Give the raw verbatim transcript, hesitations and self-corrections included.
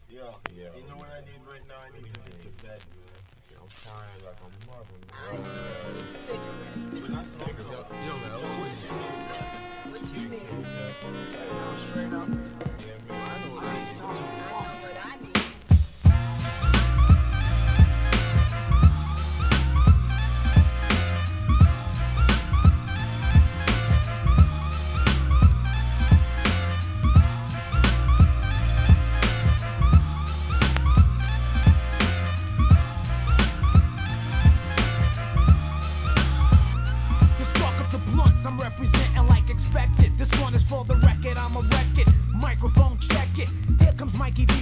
Yeah. Yeah. You know what I need right now? I need to hit the bed, man. I'm crying like a mother, I man. need a cigarette. But not smoke Nigga, though. yo, man, What what you need, man? What you Kid, need? kid, yeah. Like, go straight up. Yeah, man, I know what I I need need. something I know funky. what I need. Let's talk up the blunts, I'm representing like expected. This one is for the record, I'm a wreck it. Microphone check it. Here comes Mikey D